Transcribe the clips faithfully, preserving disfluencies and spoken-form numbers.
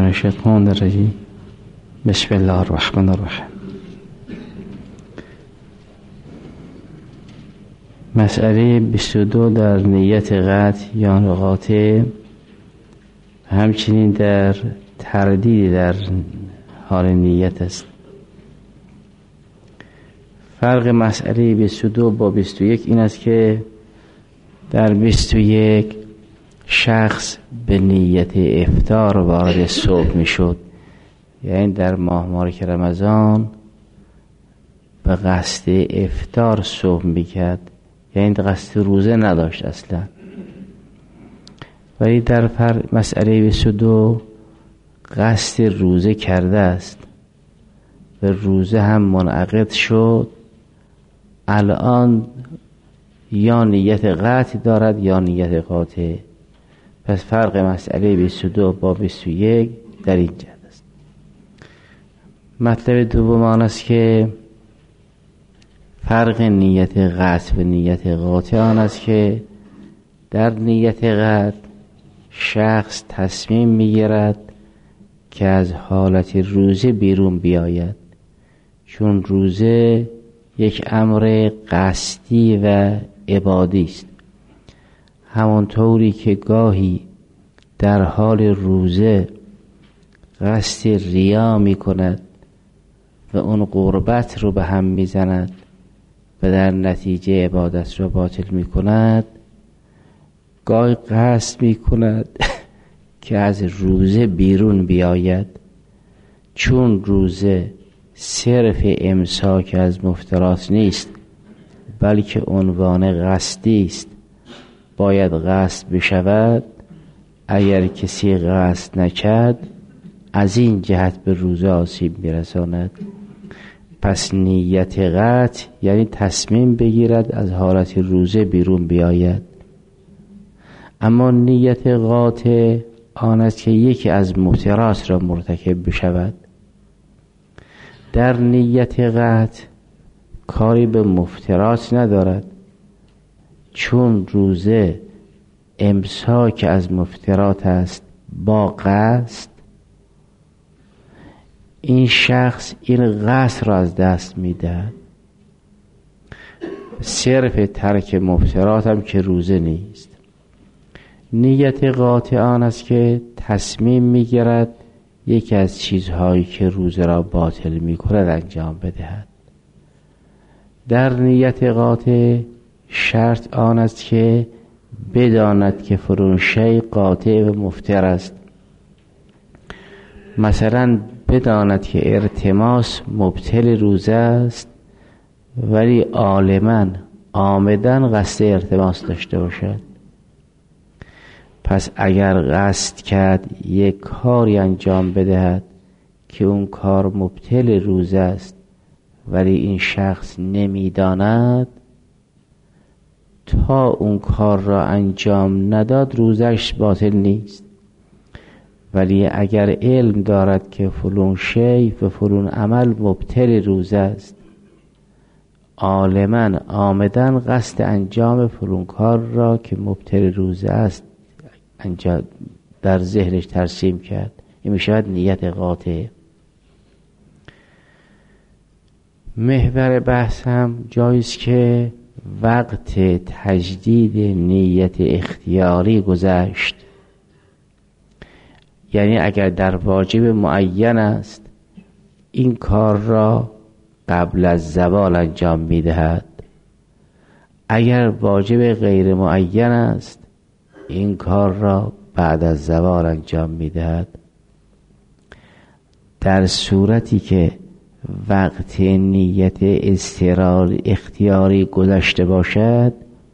الشیطان الرجیم. بسم الله الرحمن الرحیم. مسئله بیست و دو در نیت قطع یا قاطع، همچنین در تردید در حال نیت است. فرق مسئله بیست و دو با بیست و یک این است که در بیست و یک شخص به نیت افطار وارد صبح می شد، یعنی در ماه مبارک رمضان به قصد افطار صبح می کرد، یعنی قصد روزه نداشت اصلا. ولی در مسئله بیست و دو قصد روزه کرده است و روزه هم منعقد شد. الان یا نیت قطع دارد یا نیت قاطع. پس فرق مسئله بیست و دو با بیست و یک در این جهت است. مطلب دوم آن است که فرق نیت قطع و نیت قاطع آن است که در نیت قطع شخص تصمیم میگیرد که از حالت روزه بیرون بیاید، چون روزه یک امر قصدی و عبادی است. همانطوری که گاهی در حال روزه قصد ریا می کند و اون قربت رو به هم می زند و در نتیجه عبادت رو باطل می کند، گاهی قصد می کند که از روزه بیرون بیاید، چون روزه صرف امساک از مفطرات نیست بلکه عنوان قصدی است. باید قصد بشود. اگر کسی قصد نکرد از این جهت به روزه آسیب میرساند. پس نیت قطع یعنی تصمیم بگیرد از حالت روزه بیرون بیاید. اما نیت قاطع آن است که یکی از مفطرات را مرتکب بشود. در نیت قطع کاری به مفطرات ندارد، چون روزه امساک از مفطرات است با قصد. این شخص این قصد را از دست می‌دهد. صرف ترک مفطرات هم که روزه نیست. نیت قاطع آن است که تصمیم می‌گیرد یکی از چیزهایی که روزه را باطل می‌کند انجام بدهد. در نیت قاطع شرط آن است که بداند که فلان شیء قاطع و مفطر است. مثلا بداند که التماس مبطل روزه است، ولی عالماً عامداً قصد التماس داشته باشد. پس اگر قصد کرد یک کاری انجام بدهد که اون کار مبطل روزه است ولی این شخص نمیداند، تا اون کار را انجام نداد روزش باطل نیست. ولی اگر علم دارد که فلان شیء و فلان عمل مبطل روزه است، عالماً عامداً قصد انجام فلان کار را که مبطل روزه است انجام در ذهنش ترسیم کرد، این میشود نیت قاطع. محور بحث هم جاییست که وقت تجدید نیت اختیاری گذشت. یعنی اگر در واجب معین است این کار را قبل از زوال انجام میدهد. اگر واجب غیر معین است این کار را بعد از زوال انجام میدهد. در صورتی که وقت نیت اضطرار اختیاری گذشته باشد،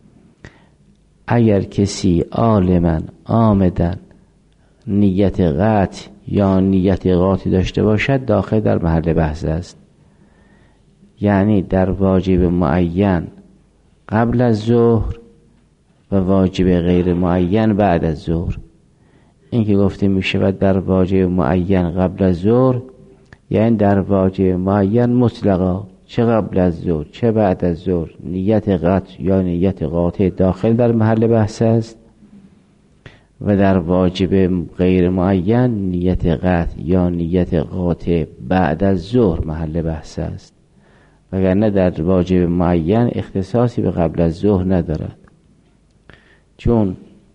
اگر کسی عالماً عامداً نیت قطع یا نیت قاطع داشته باشد داخل در محل بحث است. یعنی در واجب معین قبل از ظهر و واجب غیر معین بعد از ظهر. این که گفته می شود در واجب معین قبل از ظهر، یعنی در واجب معین مطلقا چه قبل از ظهر چه بعد از ظهر نیت قطع یا نیت قاطع داخل در محل بحث است. و در واجب غیر معین نیت قطع یا نیت قاطع بعد از ظهر محل بحث است، وگرنه در واجب معین اختصاصی به قبل از ظهر ندارد، چون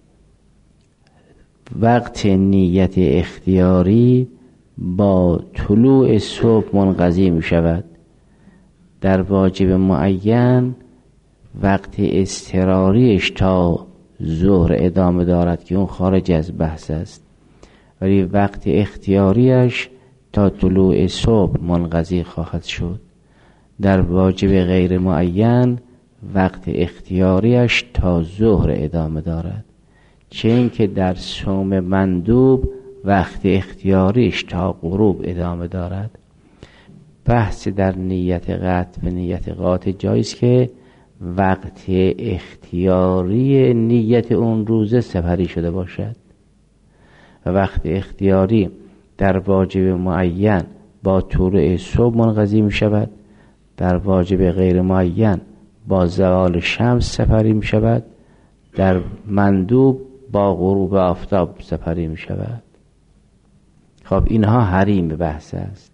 وقت نیت اختیاری با طلوع صبح منقضی می شود. در واجب معین وقت اضطراریش تا ظهر ادامه دارد که اون خارج از بحث است، ولی وقت اختیاریش تا طلوع صبح منقضی خواهد شد. در واجب غیر معین وقت اختیاریش تا ظهر ادامه دارد، چه اینکه در صوم مندوب وقت اختیاریش تا غروب ادامه دارد. بحث در نیت قطع و نیت قاطع جایز که وقت اختیاری نیت اون روزه سپری شده باشد و وقت اختیاری در واجب معین با طلوع صبح منقضی می شود، در واجب غیر معین با زوال شمس سپری می شود، در مندوب با غروب آفتاب سپری می شود. خب اینها حریم بحث است.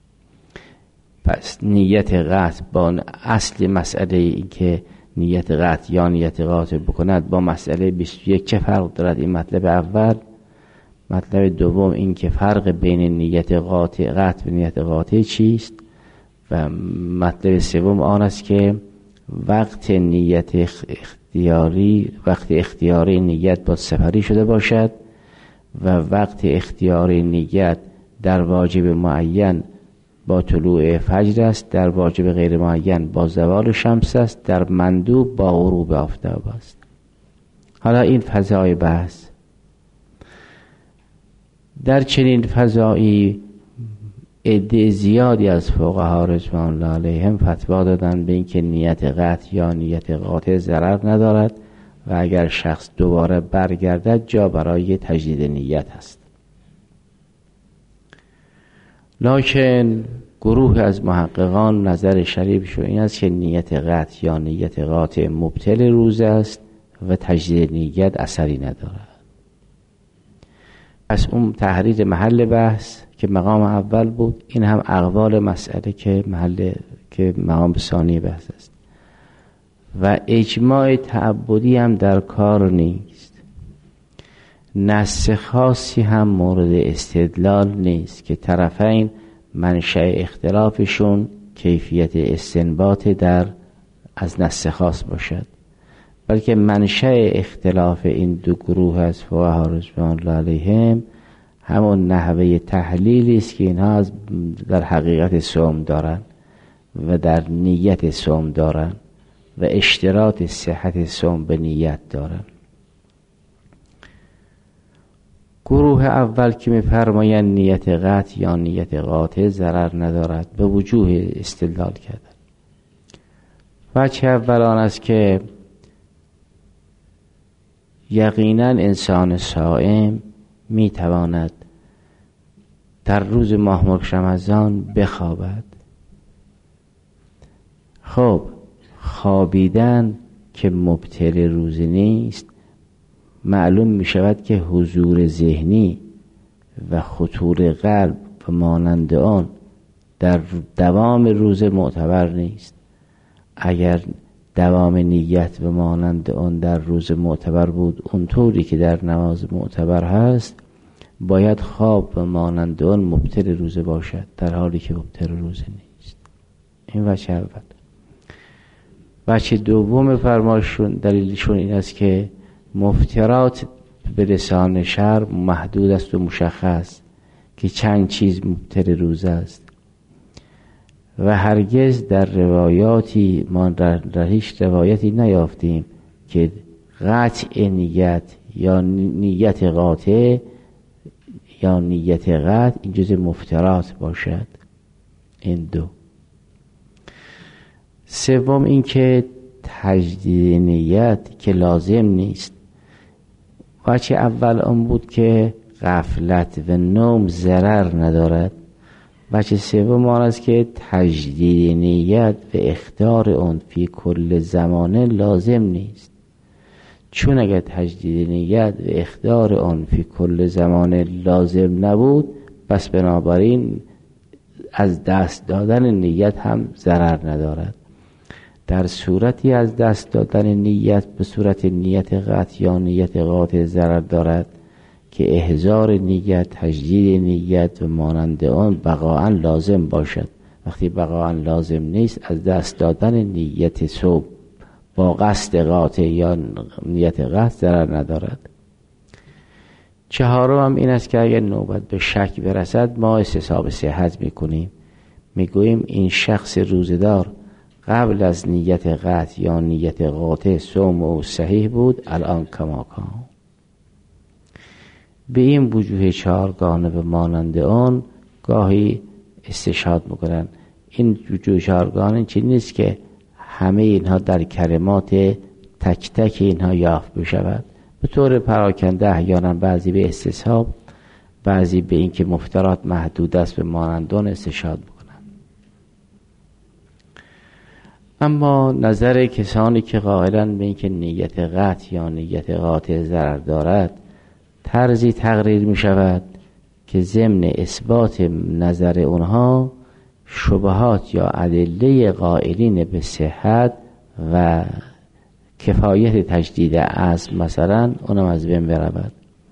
پس نیت قطع با اصل مسئله این که نیت قطع یا نیت قاطع بکند با مسئله بیست و یک چه فرق دارد؟ این مطلب اول. مطلب دوم این که فرق بین نیت قاطع قطع و نیت قاطع چیست؟ و مطلب سوم آن است که وقت نیت اختیاری وقت اختیاری نیت با سپری شده باشد و وقت اختیاری نیت در واجب معین با طلوع فجر است، در واجب غیر معین با زوال شمس است، در مندوب با غروب آفتاب است. حالا این فضای بحث. در چنین فضایی عده زیادی از فقها رضوان الله علیهم فتوا دادند به اینکه نیت قطع یا نیت قاطع ضرر ندارد و اگر شخص دوباره برگردد جا برای تجدید نیت است. لکن گروه از محققان نظر شریفشون این است که نیت قطع یا نیت قاطع مبطل روزه است و تجدید نیت اثری ندارد. پس اون تحریر محل بحث که مقام اول بود، این هم اقوال مسئله که محل که مقام ثانی بحث است و اجماع تعبدی هم در کار نیست. نص خاصی هم مورد استدلال نیست که طرفین منشأ اختلافشون کیفیت استنباط در از نص خاص باشد، بلکه منشأ اختلاف این دو گروه از فقها رضوان الله علیهم همون نحوه تحلیلی است که اینها از در حقیقت صوم دارن و در نیت صوم دارن و اشتراط صحت صوم به نیت دارن. گروه اول که می‌فرمایند نیت قطع یا نیت قاطع ضرر ندارد به وجوه استدلال کردن. وجه اول آن است که یقینا انسان صائم میتواند در روز ماه مبارک رمضان بخوابد. خب خوابیدن که مبطل روزه نیست، معلوم می شود که حضور ذهنی و خطور قلب و مانند آن در دوام روز معتبر نیست. اگر دوام نیت و مانند آن در روز معتبر بود اونطوری که در نماز معتبر هست، باید خواب و مانند آن مبطل روزه باشد، در حالی که مبطل روزه نیست. این وجه اول. وجه دوم فرمایشون دلیلشون این است که مفترات به لسان شرع محدود است و مشخص که چند چیز مبطل روزه است و هرگز در روایاتی ما در, در هیچ روایتی نیافتیم که قطع نیت یا نیت قاطع یا نیت قطع این جز مفترات باشد. این دو. سوم این که تجدید نیت که لازم نیست. وجه اول آن بود که غفلت و نوم ضرر ندارد. وجه سوم آن است که تجدید نیت و اختیار آن فی کل زمانه لازم نیست، چون اگر تجدید نیت و اخطار آن فی کل زمان لازم نبود، پس بنابراین از دست دادن نیت هم ضرر ندارد. در صورتی از دست دادن نیت به صورت نیت قطع یا نیت قاطع ضرر دارد که احضار نیت، تجدید نیت و مانند آن بقاء لازم باشد. وقتی بقاء لازم نیست، از دست دادن نیت صوم با قصد قاطع یا نیت قطع ضرر ندارد. چهارم هم این است که اگر نوبت به شک برسد، ما استصحاب صحت میکنیم، میگوییم این شخص روزدار قبل از نیت قطع یا نیت قاطع صوم او صحیح بود، الان کما کان. به این وجوه چهارگانه به مانند آن گاهی استشهاد میکنن. این وجوه چهارگانه چیز نیست که همه اینها در کلمات تک تک اینها یافت بشود. به طور پراکنده احیانا بعضی به استصحاب، بعضی به این که مفترات محدود است به مانند آن استشهاد میکنن. اما نظر کسانی که قائلند به این که نیت قطع یا نیت قاطع ضرر دارد، طرزی تقریر می شود که ضمن اثبات نظر اونها شبهات یا ادله قائلین به صحت و کفایت تجدید عزم مثلا اونم از بین برود.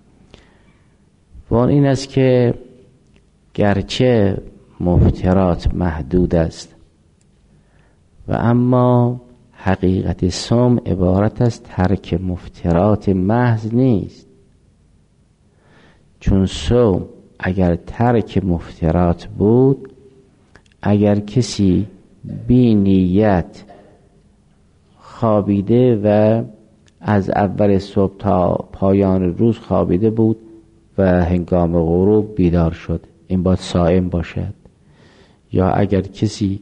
و اون این است که گرچه مفترات محدود است و اما حقیقت صوم عبارت از ترک مفترات محض نیست. چون صوم اگر ترک مفترات بود، اگر کسی بی نیت خوابیده و از اول صبح تا پایان روز خوابیده بود و هنگام غروب بیدار شد، این باید صائم باشد. یا اگر کسی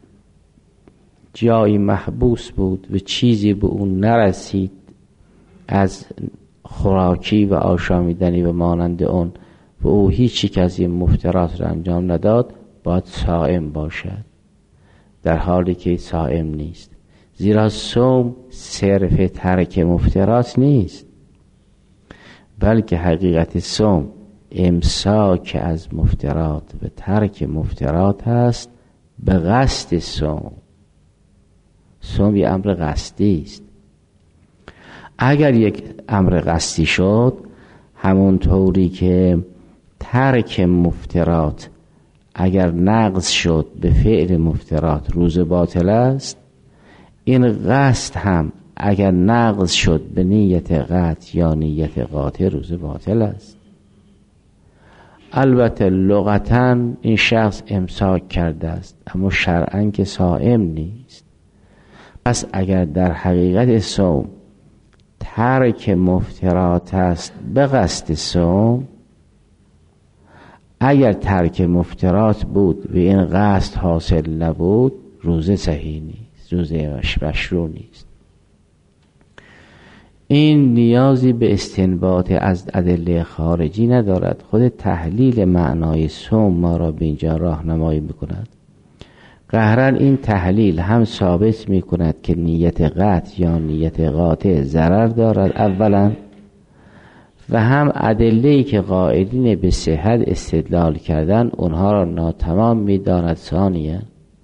جایی محبوس بود و چیزی به اون نرسید از خوراکی و آشامیدنی و مانند اون و او هیچی که از این مفترات را انجام نداد، باید صائم باشد، در حالی که صائم نیست. زیرا صوم صرف ترک مفترات نیست، بلکه حقیقت صوم امساک از مفترات و ترک مفترات هست به قصد صوم. صوم یه امر قصدی است. اگر یک امر قصدی شد، همون طوری که ترک مفترات اگر نقض شد به فعل مفترات روز باطل است، این قصد هم اگر نقض شد به نیت قطع یا نیت قاطع روز باطل است. البته لغتاً این شخص امساک کرده است، اما شرعاً که صائم نیست. پس اگر در حقیقت صوم ترک مفترات است به قصد صوم، اگر ترک مفترات بود و این قصد حاصل نبود، روزه صحیح نیست، روزه مشروع نیست. این نیازی به استنباط از ادله خارجی ندارد. خود تحلیل معنای صوم ما را به اینجا راهنمایی میکند. قهرن این تحلیل هم ثابت میکند که نیت قطع یا نیت قاطع ضرر دارد اولا، و هم ادله‌ای که قائلین به صحت استدلال کردن اونها را ناتمام میداند ثانیا.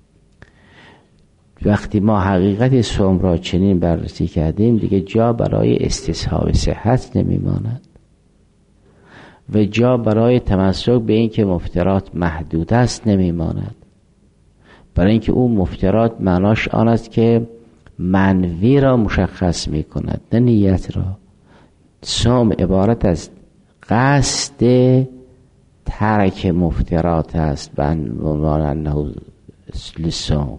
وقتی ما حقیقت صوم را چنین بررسی کردیم، دیگه جا برای استصحاب صحت نمیماند و جا برای تمسک به این که مفترات محدود است نمیماند. برای اینکه اون مفترات معناش آن است که منوی را مشخص می کند، نه نیت را. صوم عبارت از قصد ترک مفترات است به عنوان انه للصوم.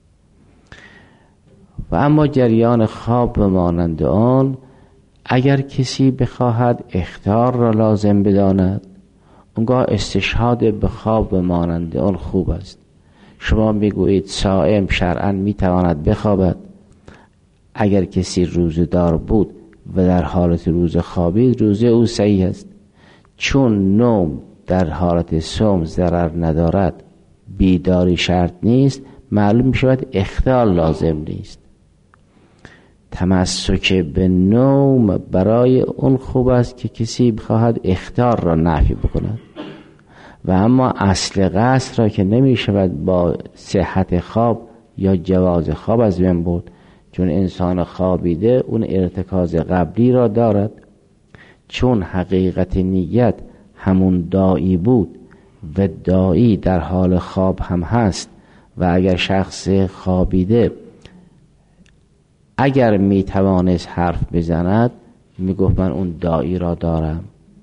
و اما جریان خواب به مانند آن، اگر کسی بخواهد اخطار را لازم بداند، اونگاه استشهاد به خواب به مانند آن خوب است. شما میگویید صائم شرعاً میتواند بخوابد. اگر کسی روزدار بود و در حالت روز خوابید، روزه او صحیح است. چون نوم در حالت صوم ضرر ندارد، بیداری شرط نیست، معلوم می شود اخطار لازم نیست. تمسک به نوم برای اون خوب است که کسی بخواهد اخطار را نفی بکند، و اما اصل قصد را که نمی شود با صحت خواب یا جواز خواب از بین برد، چون انسان خوابیده اون ارتکاز قبلی را دارد. چون حقیقت نیت همون داعی بود و داعی در حال خواب هم هست، و اگر شخص خوابیده اگر می توانست حرف بزند می گفت من اون داعی را دارم،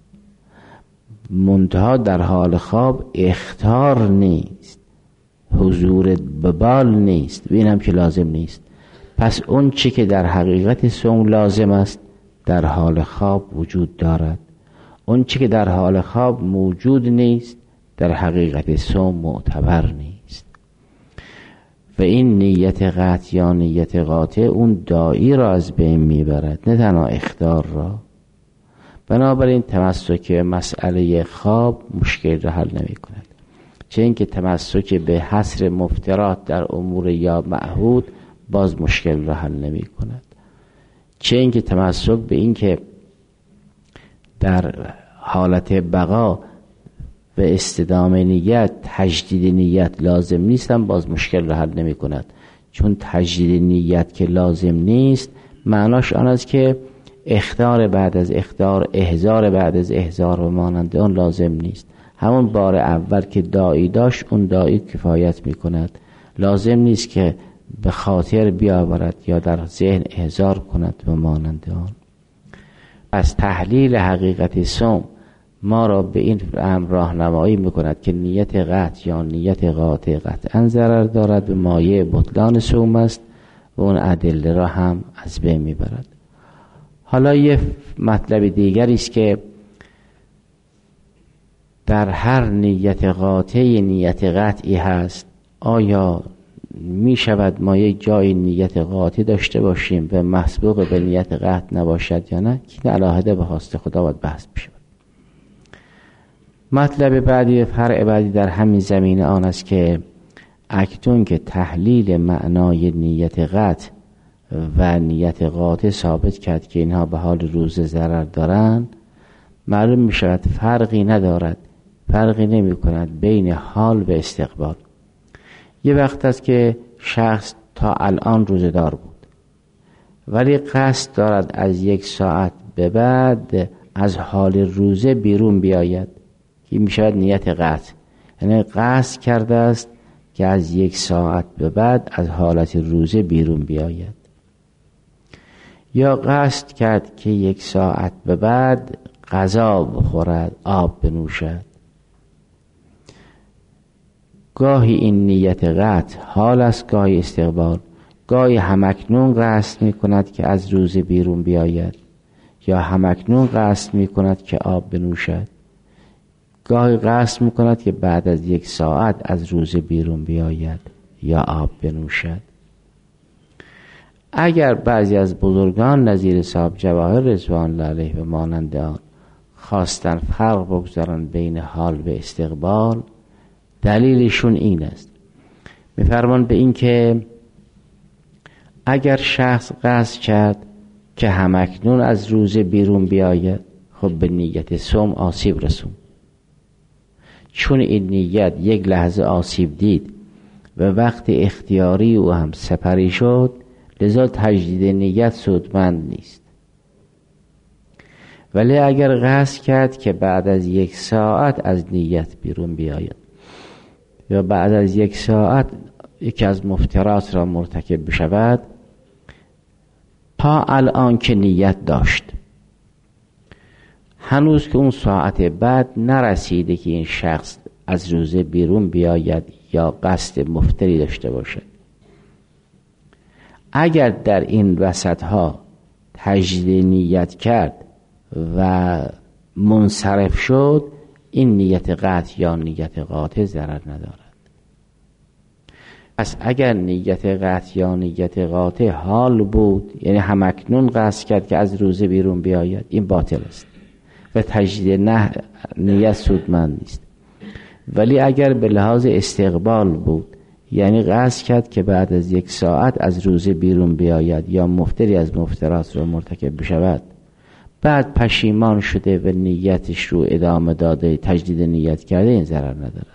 منتها در حال خواب اخطار نیست، حضور ببال نیست، و این هم که لازم نیست. پس اون چی که در حقیقت صوم لازم است در حال خواب وجود دارد، اون چی که در حال خواب موجود نیست در حقیقت صوم معتبر نیست. و این نیت قطع یا نیت قاطع اون داعی را از بین میبرد، نه تنها اخطار را. بنابراین تمسک مسئله خواب مشکل را حل نمی کند، چه اینکه تمسک به حصر مفترات در امور یا معهود باز مشکل را حل نمی کند، چه اینکه تمسک به اینکه در حالت بقا به استدام نیت تجدید نیت لازم نیستم باز مشکل را حل نمی کند. چون تجدید نیت که لازم نیست معناش آن است که اخطار بعد از اخطار، احضار بعد از احضار و مانند آن لازم نیست. همون بار اول که داعی داشت اون داعی کفایت می کند، لازم نیست که به خاطر بیاورد یا در ذهن احضار کند و مانند آن. پس تحلیل حقیقت صوم ما را به این امر راهنمایی میکند که نیت قطع یا نیت قاطع قطعا ضرر دارد و مایه بطلان صوم است و اون ادله را هم از بین میبرد. حالا یه مطلب دیگری است که در هر نیت قاطع نیت قطعی هست. آیا می شود ما یک جای نیت قاطع داشته باشیم و مسبوق به نیت قطع نباشد یا نه؟ که علاهده به خواست خدا باید بحث بشه. مطلب بعدی و فرع بعدی در همین زمینه آن است که اکنون که تحلیل معنای نیت قطع و نیت قاطع ثابت کرد که اینها به حال روزه ضرر دارند، معلوم می شود فرقی ندارد، فرقی نمی کند بین حال و استقبال. یه وقت است که شخص تا الان روزه دار بود ولی قصد دارد از یک ساعت به بعد از حال روزه بیرون بیاید، که می شود نیت قطع، یعنی قصد کرده است که از یک ساعت به بعد از حالت روزه بیرون بیاید، یا قصد کرد که یک ساعت به بعد غذا بخورد، آب بنوشد. گاهی این نیت قطع حال است، گاهی استقبال. گاهی همکنون قصد می کند که از روزه بیرون بیاید، یا همکنون قصد می کند که آب بنوشد. گاهی قصد می کند که بعد از یک ساعت از روزه بیرون بیاید یا آب بنوشد. اگر بعضی از بزرگان نظیر صاحب جواهر رضوان الله علیه و مانند آن خواستن فرق بگذارن بین حال و استقبال، دلیلشون این است. میفرمان به این که اگر شخص قصد کرد که همکنون از روزه بیرون بیاید، خب به نیت صوم آسیب رسون. چون این نیت یک لحظه آسیب دید و وقت اختیاری او هم سپری شد، لذا تجدید نیت سودمند نیست. ولی اگر قصد کرد که بعد از یک ساعت از نیت بیرون بیاید یا بعد از یک ساعت یکی از مفترات را مرتکب بشود، تا الان که نیت داشت، هنوز که اون ساعت بعد نرسیده که این شخص از روزه بیرون بیاید یا قصد مفتری داشته باشد، اگر در این وسط ها تجدید نیت کرد و منصرف شد، این نیت قطع یا نیت قاطع ضرر ندارد. پس اگر نیت قطع یا نیت قاطع حال بود، یعنی همکنون قصد کرد که از روزه بیرون بیاید، این باطل است و تجدید نه نیت سودمند نیست. ولی اگر به لحاظ استقبال بود، یعنی قصد کرد که بعد از یک ساعت از روزه بیرون بیاید یا مفتری از مفترات رو مرتکب بشود، بعد پشیمان شده و نیتش رو ادامه داده، تجدید نیت کرده، این ضرر ندارد.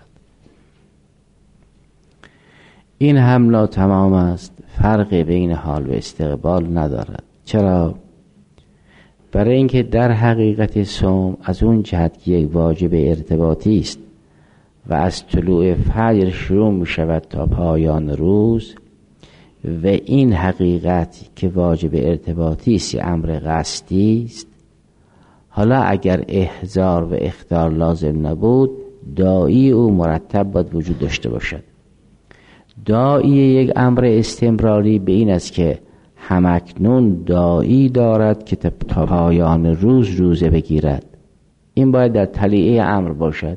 این هم ناتمام است، فرق بین حال و استقبال ندارد. چرا؟ برای اینکه در حقیقت صوم از اون جهت یک واجب ارتباطی است و از طلوع فجر شروع می شود تا پایان روز، و این حقیقت که واجب ارتباطی است امر قصدی است. حالا اگر احضار و اخطار لازم نبود، داعی او مرتب باید وجود داشته باشد. داعی یک امر استمراری به این است که همکنون داعی دارد که تا پایان روز روزه بگیرد. این باید در طلیعه امر باشد.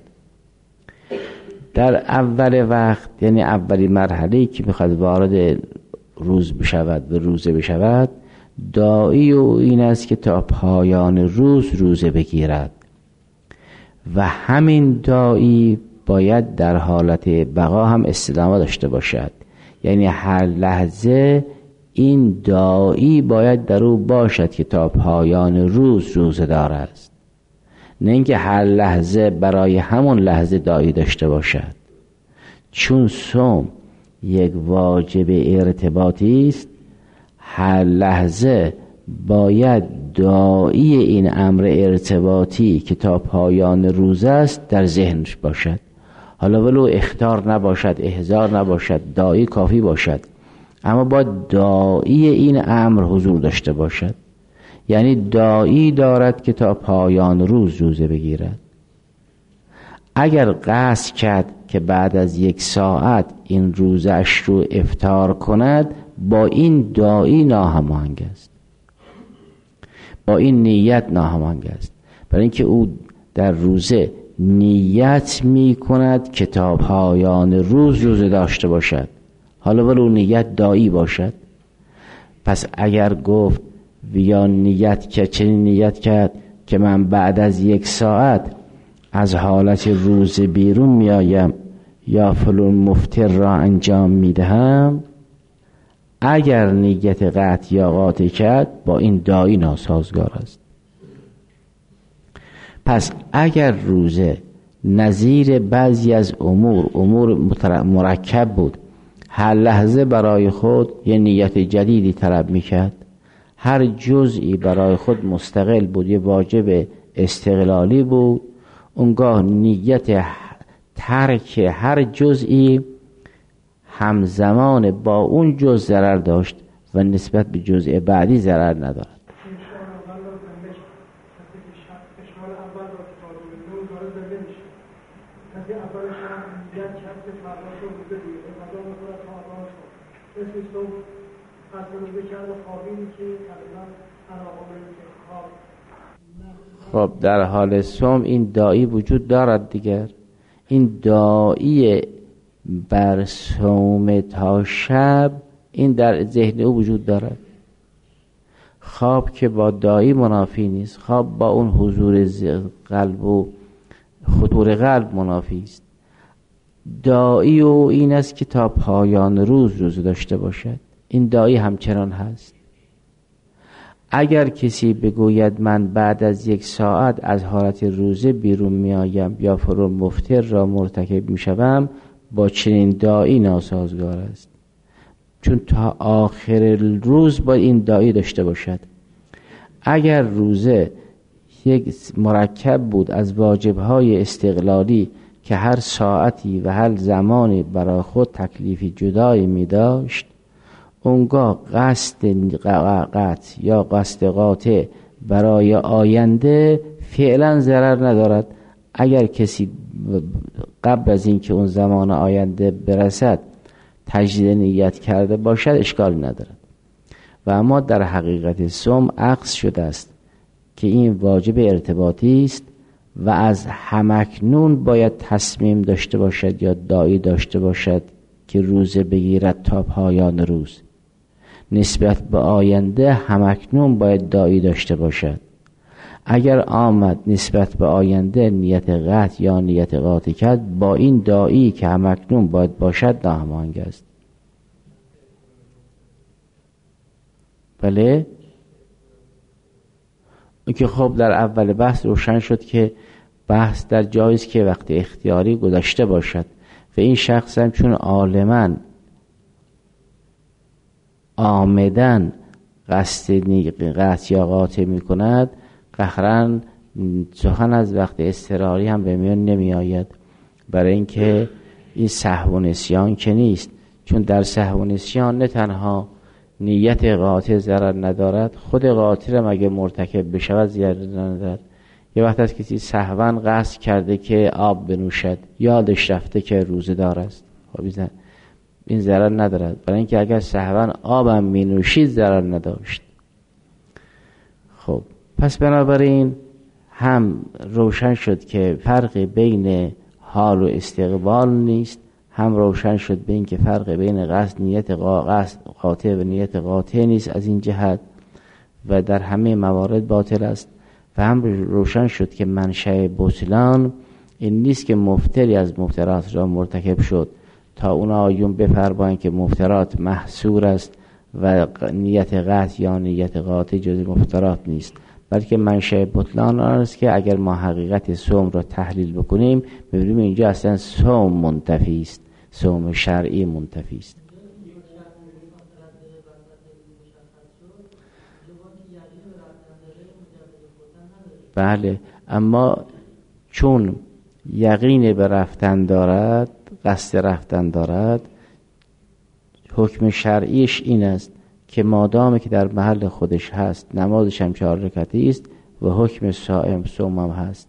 در اول وقت، یعنی اولی مرحله که میخواد وارد روز بشود و روزه بشود، داعی او این است که تا پایان روز روزه بگیرد و همین داعی باید در حالت بقا هم استدامه داشته باشد. یعنی هر لحظه این داعی باید در او باشد که تا پایان روز روزه دار است، نه اینکه هر لحظه برای همون لحظه داعی داشته باشد. چون صوم یک واجب ارتباطی است، هر لحظه باید داعی این امر ارتباطی که تا پایان روز است در ذهنش باشد. حالا ولو اخطار نباشد، احضار نباشد، داعی کافی باشد، اما باید داعی این امر حضور داشته باشد. یعنی داعی دارد که تا پایان روز روزه بگیرد. اگر قصد کرد که بعد از یک ساعت این روزش رو افطار کند، با این داعی ناهماهنگ است، با این نیت ناهماهنگ است. برای اینکه او در روزه نیت می کند که تا پایان روز روزه داشته باشد، حالا ولو نیت داعی باشد. پس اگر گفت یا نیت که چنین نیت کرد که من بعد از یک ساعت از حالت روز بیرون میایم یا فلان مفطر را انجام میدهم، اگر نیت قطع یا قاطع کرد، با این داعی ناسازگار است. پس اگر روزه نظیر بعضی از امور امور مرکب بود، هر لحظه برای خود یه نیت جدیدی طلب میکرد، هر جزئی برای خود مستقل بود، یه واجب استقلالی بود، اونگاه نیت ترک هر جزئی همزمان با اون جزء ضرر داشت و نسبت به جزء بعدی ضرر ندارد. خب در حال صوم این داعی وجود دارد دیگر. این داعی بر صوم تا شب این در ذهن او وجود دارد. خواب که با داعی منافی نیست، خواب با اون حضور قلب و خطور قلب منافی است. داعی او این است که تا پایان روز روزه داشته باشد. این داعی همچنان هست. اگر کسی بگوید من بعد از یک ساعت از حالت روزه بیرون میآیم یا فرو مفطر را مرتکب میشوم، با چنین داعی ناسازگار است. چون تا آخر روز با این داعی داشته باشد. اگر روزه یک مرکب بود از واجبهای استقلالی که هر ساعتی و هر زمانی برای خود تکلیفی جدایی می داشت، اونگاه قصد قطع یا قصد قاطع برای آینده فعلا ضرر ندارد. اگر کسی قبل از اینکه اون زمان آینده برسد تجدید نیت کرده باشد، اشکالی ندارد. و اما در حقیقت صوم عکس شده است که این واجب ارتباطی است و از همکنون باید تصمیم داشته باشد یا داعی داشته باشد که روزه بگیرد تا پایان روز. نسبت به آینده همکنون باید داعی داشته باشد. اگر آمد نسبت به آینده نیت قطع یا نیت قاطع کرد، با این داعی که همکنون باید باشد ناهماهنگ است. بله اون که خب در اول بحث روشن شد که بحث در جایی است که وقت اختیاری گذشته باشد و این شخص هم چون عالماً آمدن قصد قطع یا قاطع می کند، قهرن سخن از وقت اضطراری هم به میان نمی آید، برای اینکه این سهو و نسیان که نیست. چون در سهو و نسیان نه تنها نیت قاطع ضرر ندارد، خود قاطع هم اگه مرتکب بشود ضرر ندارد. یه وقت از کسی سهواً قصد کرده که آب بنوشد، یادش رفته که روزه دار است، خب این ضرر ندارد، برای اینکه اگر سهواً آبم می نوشید ضرر نداشت. خب پس بنابراین هم روشن شد که فرق بین حال و استقبال نیست، هم روشن شد به این که فرق بین قصد نیت قصد قاطع و نیت قاطع نیست از این جهت و در همه موارد باطل است. و هم روشن شد که منشأ بطلان این نیست که مفتری از مفترات را مرتکب شد تا اون آیون بفرمایند که مفترات محصور است و نیت قطع یا نیت قاطع جز مفترات نیست، بلکه منشأ بطلان آن است که اگر ما حقیقت صوم را تحلیل بکنیم می‌بینیم اینجا اصلا صوم منتفی است، صوم شرعی منتفی است. بله، اما چون یقین به رفتن دارد، قصد رفتن دارد، حکم شرعیش این است که مادام که در محل خودش هست نمازش هم چهار رکعتی است و حکم صائم صوم هم هست.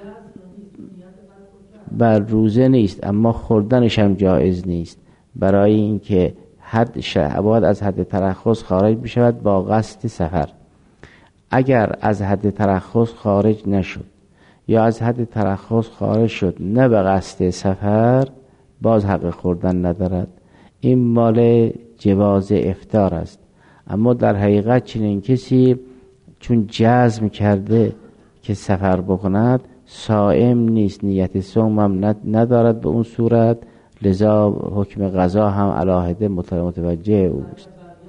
بر روزه نیست، اما خوردنش هم جایز نیست، برای اینکه حد شعباد از حد ترخص خارج بشود با قصد سفر. اگر از حد ترخص خارج نشد یا از حد ترخص خارج شد نه به قصد سفر، باز حق خوردن ندارد. این مال جواز افطار است. اما در حقیقت چنین کسی چون جزم کرده که سفر بکند صائم نیست، نیت صوم هم ندارد به اون صورت، لذا حکم قضا هم علاهده متوجه اوست.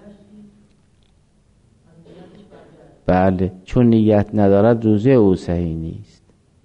بله، چون نیت ندارد روزه او صحیح نیست،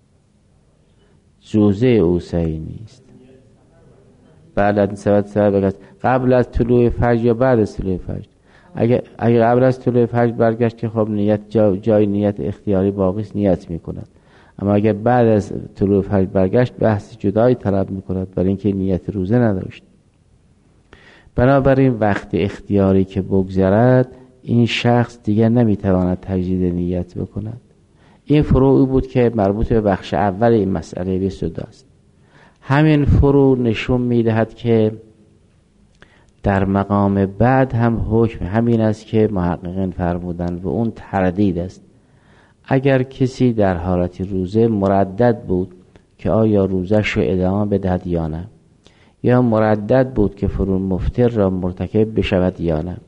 روزه او صحیح نیست. بله، سبب سبب قبل از طلوع فجر یا بعد از طلوع فجر. اگه اگه قبل از طلوع فجر برگشت که خب نیت جا جای نیت اختیاری باقی است، نیت میکند. اما اگر بعد از طلوع فجر برگشت بحث جدایی طلب میکند، برای اینکه نیت روزه نداشت. بنابراین وقت اختیاری که بگذرد این شخص دیگر نمیتواند تجدید نیت بکند. این فروعی بود که مربوط به بخش اول این مسئله بیست و دو است. همین فروع نشون میدهد که در مقام بعد هم حکم همین است که محققین فرمودند و اون تردید است. اگر کسی در حالت روزه مردد بود که آیا روزش رو ادامه بدهد یا نه، یا مردد بود که فرو مفطر را مرتکب بشود یا نه،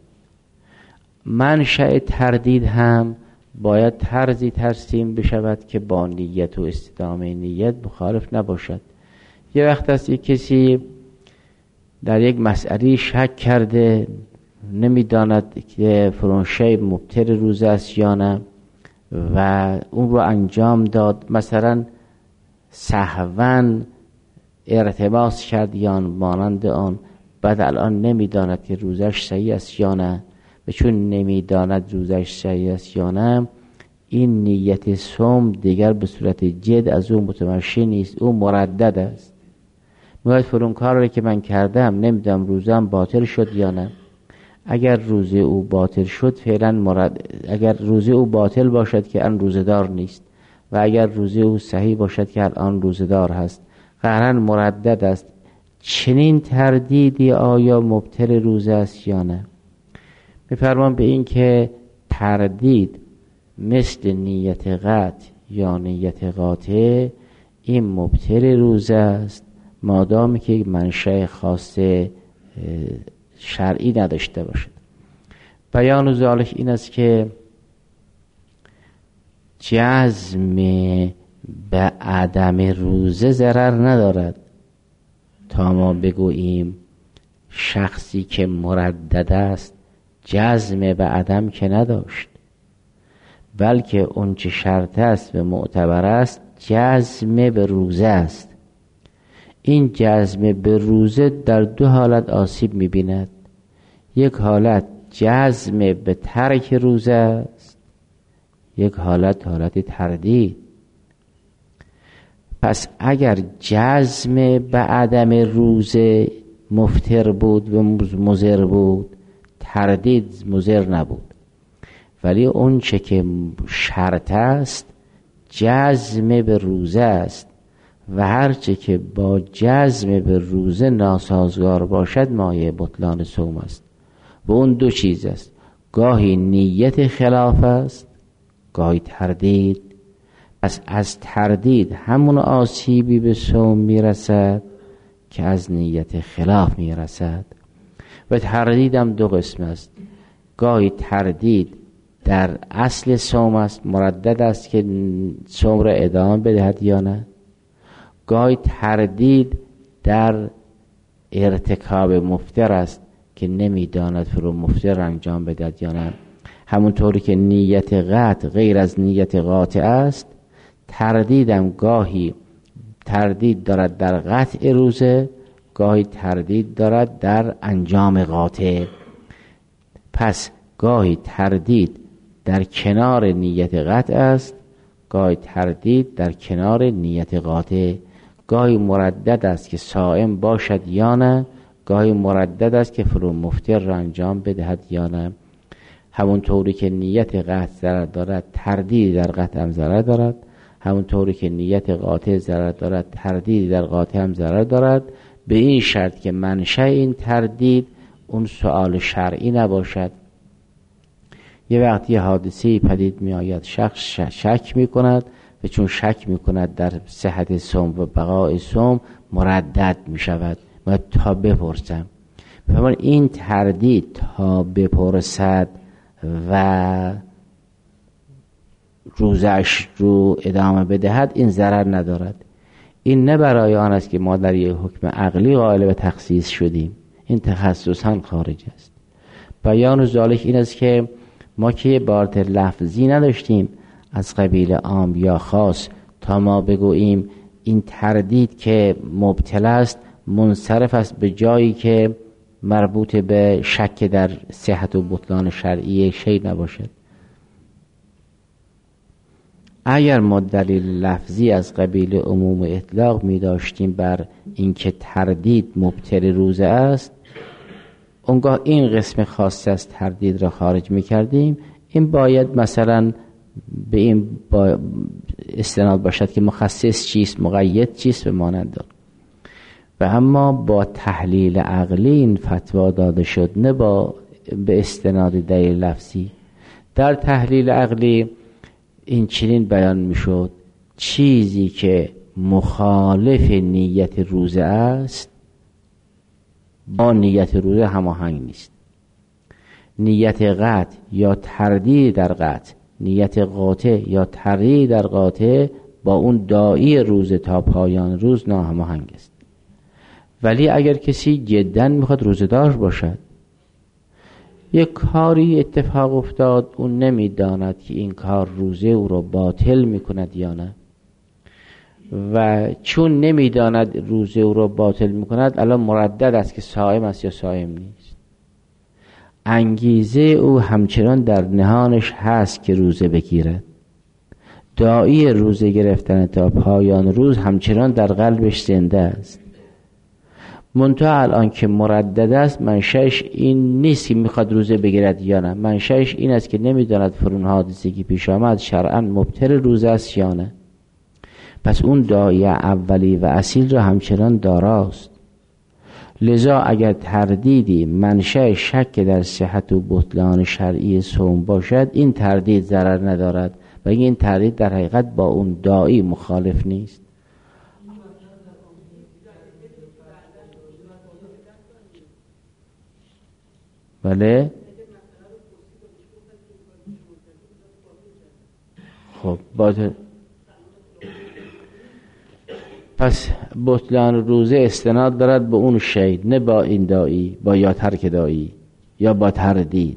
منشأ تردید هم باید طرزی ترسیم بشود که با نیت و استدامه نیت مخالف نباشد. یه وقت است یک کسی در یک مسئله شک کرده، نمیداند که فرونشای مبتر روزه است یا نه و اون رو انجام داد، مثلا سهواً ارتباط کرد یا مانند آن، بعد الان نمیداند که روزش صحیح است یا نه، و چون نمیداند روزش صحیح است یا نه، این نیت صوم دیگر به صورت جد از اون متمشی نیست، اون مردد است. میگوید فرون کار رو که من کردم نمیدونم روزم باطل شد یا نه. اگر روزه او باطل شد فعلا مرد، اگر روزه او باطل باشد که الان روزدار نیست و اگر روزه او صحیح باشد که الان روزدار هست، قطعاً مردد است. چنین تردیدی آیا مبتل روزه است یا نه؟ میفرمان به این که تردید مثل نیت قطع یا نیت قاطع این مبتل روزه است، مادامی که منشأ خاص شرعی نداشته باشد. بیان ذالک این است که جزم به عدم روزه ضرر ندارد تا ما بگوییم شخصی که مردد است جزم به عدم که نداشت، بلکه اون چه شرط است و معتبر است جزم به روزه است. این جزم به روزه در دو حالت آسیب می‌بیند. یک حالت جزم به ترک روزه است، یک حالت حالت تردید. پس اگر جزم به عدم روزه مفتر بود و مضر بود، تردید مضر نبود. ولی اون چه که شرط است جزم به روزه است و هر چه که با جزم به روزه ناسازگار باشد مایه بطلان صوم است. و اون دو چیز است، گاهی نیت خلاف است، گاهی تردید. پس از تردید همون آسیبی به صوم میرسد که از نیت خلاف میرسد. و تردید هم دو قسم است، گاهی تردید در اصل صوم است، مردد است که صوم را ادامه بدهد یا نه، گاهی تردید در ارتکاب مفتر است که نمیداند فرو مفتر انجام بدهد یا نه. همونطوری که نیت قطع غیر از نیت قاطع است، تردیدم گاهی تردید دارد در قطع روزه، گاهی تردید دارد در انجام قاطع. پس گاهی تردید در کنار نیت قطع است، گاهی تردید در کنار نیت قاطع. گاهی مردد است که صائم باشد یا نه، گاهی مردد است که فرو مفطر را انجام بدهد یا نه. همونطوری که نیت قطع ضرر دارد، تردید در قطع هم ضرر دارد. همونطوری که نیت قاطع ضرر دارد، تردید در قاطع هم ضرر دارد، به این شرط که منشأ این تردید اون سؤال شرعی نباشد. یه وقتی حادثه‌ای پدید می آید، شخص شک می کند و چون شک می کند در صحت صوم و بقای صوم مردد می شود و تا بپرسم. فرمان این تردید تا بپرسد و روزش رو ادامه بدهد این ضرر ندارد. این نه برای آن است که ما در یک حکم عقلی قائل به تخصیص شدیم، این تخصصاً خارج است. بیان ذالک این است که ما که عبارت لفظی نداشتیم از قبیل عام یا خاص تا ما بگوییم این تردید که مبتلا است منصرف است به جایی که مربوط به شک در صحت و بطلان شرعی شیء نباشد. اگر ما دلیل لفظی از قبیل عموم اطلاق می داشتیم بر اینکه تردید مبتل روزه است، اونگاه این قسم خاص از تردید را خارج می کردیم. این باید مثلا به این با استناد باشد که مخصص چیست، مقید چیست و مانند. و اما با تحلیل عقلی این فتوا داده شد، نه با به استناد دلیل لفظی. در تحلیل عقلی این چنین بیان می شد: چیزی که مخالف نیت روزه است با نیت روزه هماهنگ نیست. نیت قطع یا تردید در قطع، نیت قاطع یا تردید در قاطع با اون داعی روزه تا پایان روز ناهماهنگ است. ولی اگر کسی جداً میخواد روزه‌دار باشد، یک کاری اتفاق افتاد، اون نمیداند که این کار روزه او را باطل میکند یا نه، و چون نمیداند روزه او را باطل میکند الان مردد است که صائم است یا صائم نیست. انگیزه او همچنان در نهانش هست که روزه بگیرد، داعی روزه گرفتن تا پایان روز همچنان در قلبش زنده است. منتها الان که مردد است، منشأش این نیست که میخواد روزه بگیرد یا نه، منشأش این است که نمیداند فرون حادثه که پیش آمد شرعاً مبطل روزه است یا نه. پس اون داعی اولی و اصیل را همچنان داراست. لذا اگر تردیدی منشأ شک در صحت و بطلان شرعی صوم باشد، این تردید ضرر ندارد و این تردید در حقیقت با اون داعی مخالف نیست. بله. خب باطل. پس بطلان روزه استناد دارد به اون شی، نه با این داعی، با یا ترک داعی یا با تردید.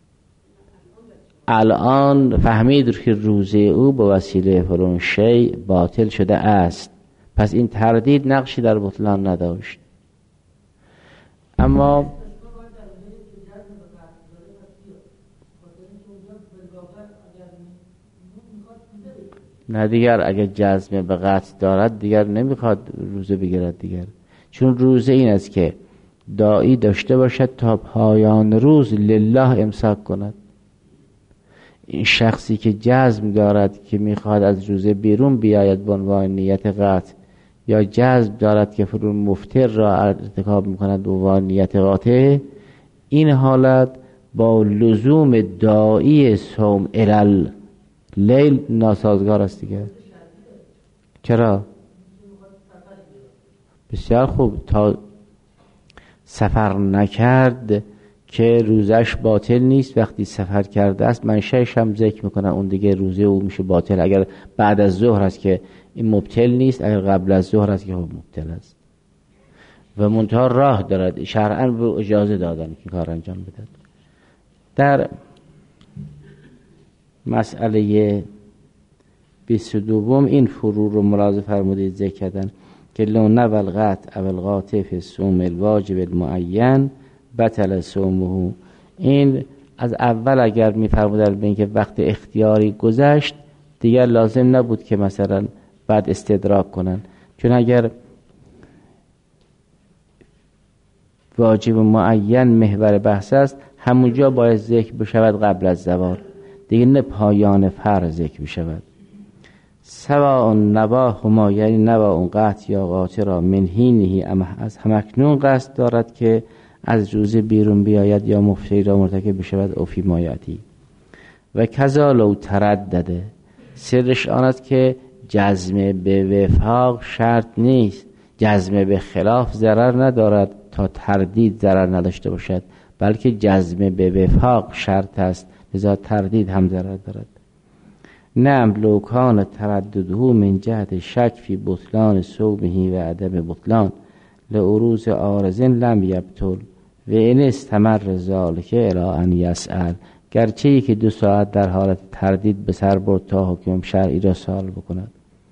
الان فهمید که روزه او با وسیله فلان شی باطل شده است، پس این تردید نقشی در بطلان نداشت. اما نه دیگر اگر جزم به قطع دارد دیگر نمیخواد روزه بگیرد دیگر، چون روزه این است که داعی داشته باشد تا پایان روز لله امساک کند. این شخصی که جزم دارد که میخواد از روزه بیرون بیاید به عنوان نیت قطع، یا جزم دارد که فرون مفطر را ارتکاب میکند به عنوان نیت قاطع، این حالت با لزوم داعی صوم الال لیل ناسازگار است دیگه. چرا؟ بسیار خوب، تا سفر نکرد که روزش باطل نیست. وقتی سفر کرده است منشأش هم ذکر میکنن اون دیگه روزه او میشه باطل. اگر بعد از ظهر است که این مبتل نیست، اگر قبل از ظهر است که مبتل است و منتها راه دارد، شرعاً به اجازه دادن که کار انجام بدهد. در مسئله بیست و دوم این فرو رو ملاحظه فرمودید ذکر کردن که لو نوى القطع او القاطع فی الصوم الواجب المعین بطل صومه. این از اول اگر میفرمودن به اینکه وقت اختیاری گذشت دیگر لازم نبود که مثلا بعد استدراک کنن، چون اگر واجب معین محور بحث است همونجا باید ذکر بشود قبل از زوال، دیگه نه پایان فرض ذکر بشود. سواء نواهما، یعنی نوا اون قطع یا قاطع را من حینه از همکنون قصد دارد که از روزه بیرون بیاید یا مفطری را مرتکب بشود او فی مایاتی. و کذا لو تردده، سرش آن است که جزم به وفاق شرط نیست، جزم به خلاف ضرر ندارد تا تردید ضرر نداشته باشد، بلکه جزم به وفاق شرط است، لذا تردید هم ضرر دارد. نعم لو کان تردده من جهت شک فی بطلان صومه و عدم بطلان لعروض عارض لم یبطل و این استمر ذالک الی ان یسأل. گرچه ای که دو ساعت در حالت تردید به سر برد تا حکم شرعی را سوال بکند.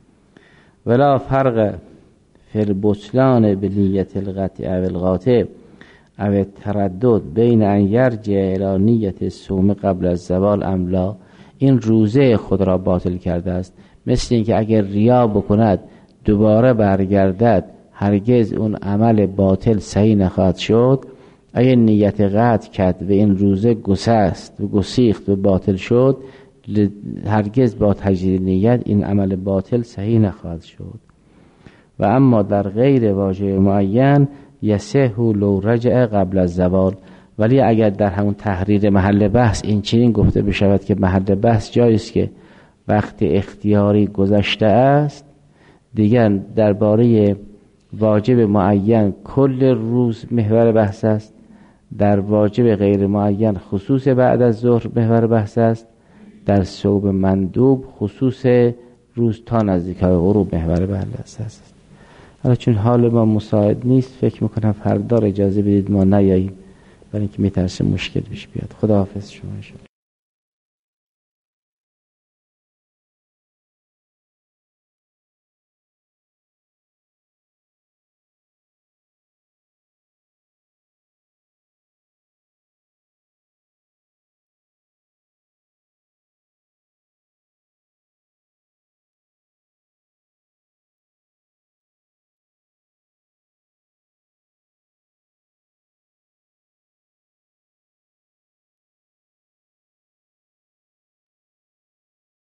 ولا فرق فی البطلان بنیت القطع او القاطع او التردد بین ان یرجع الی نیت الصوم قبل از زوال ام لا. این روزه خود را باطل کرده است، مثل اینکه اگر ریا بکند دوباره برگردد هرگز اون عمل باطل صحیح نخواهد شد. اگر نیت قطع کرد و این روزه گسست و گسیخت و باطل شد هرگز با تجدید نیت این عمل باطل صحیح نخواهد شد. و اما در غیر واجب معین یصح لو رجع قبل از زوال. ولی اگر در همون تحریر محل بحث این چنین گفته بشود که محل بحث جایست که وقت اختیاری گذشته است، دیگر درباره واجب معین کل روز محور بحث است، در واجب غیر معین خصوص بعد از ظهر محور بحث است، در صوم مندوب خصوص روز تا نزدیکای غروب محور بحث است. حالا چون حال ما مساعد نیست فکر میکنم فردا اجازه بدید ما نیاییم، برای اینکه میترسه مشکل پیش بیاد. خداحافظ شما.